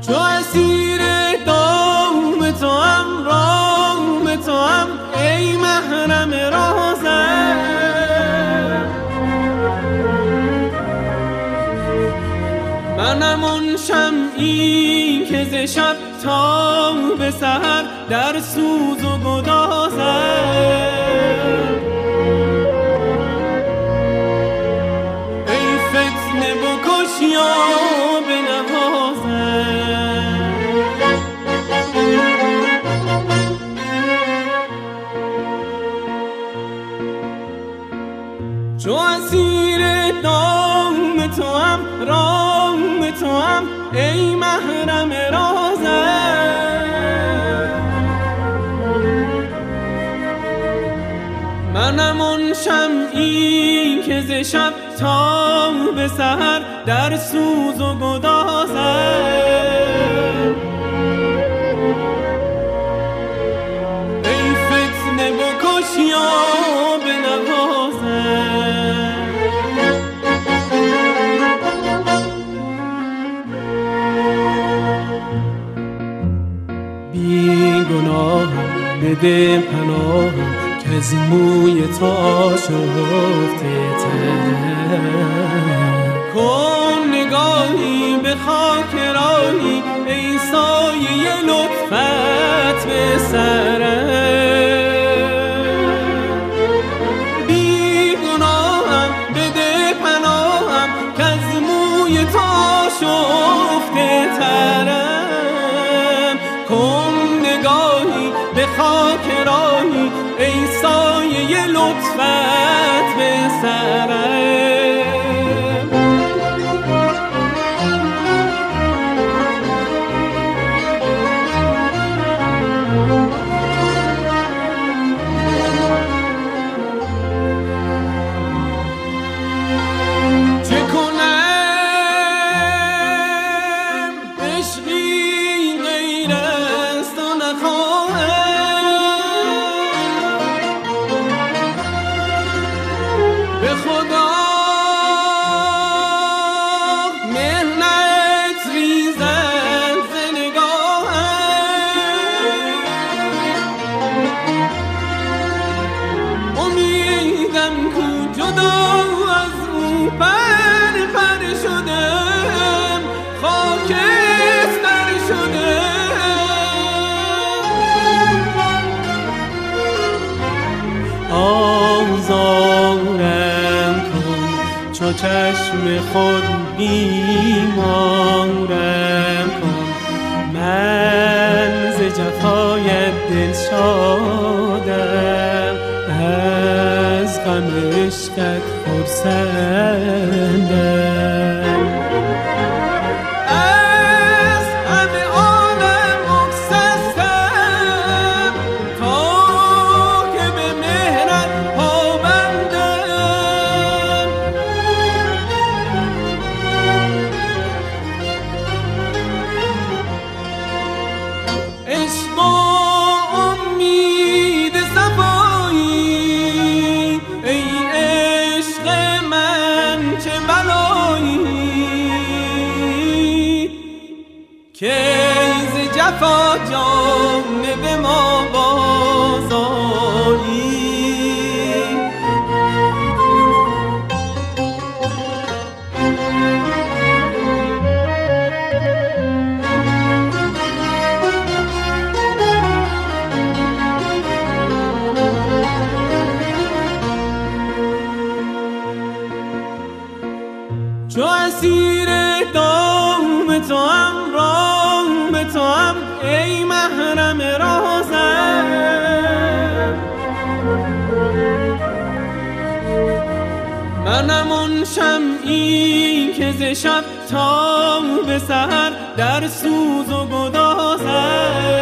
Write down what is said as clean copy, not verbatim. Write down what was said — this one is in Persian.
چو اسیر دام تو هم رام تو هم ای محرم رازم منم اون شمعی که ز شب تا به سحر در سوز و گدازم ای فتنه بکش یا بنوازم چو اسیر دام تو هم رام تو هم ای محرم رازم منم اون شمعی که ز شب تا به سحر در سوز و گدازم ای فتنه بکش یا بنوازم بی گناهم بده پناهم که از موی تو آشفته تر کن نگاهی به خاک راهی ای سایه لطفت به سرم بی گناهم بده پناهم که از موی تو آشفته ترم کن نگاهی به خاک راهی ای سایه لطفت به سرم چه کنم عشقی غیر از تو نخواهم به خدا مهنت ریزد ز نگاهم امیدم کو جدا از او پر پر شدم خاکستر شدم آزارم کن چو چشم خود بیمارم کن من ز جفایت دلشادم از غم عشقت خرسندم از همه عالم مگسستم تا که به مهرت پابندم عشق و امید صفایی ای عشق من چه بلایی که ز جفا جانب ما بازآیی چو اسیر دام تو هم رام تو هم ای محرم رازم منم اون شمعی که ز شب تا به سحر در سوز و گدازم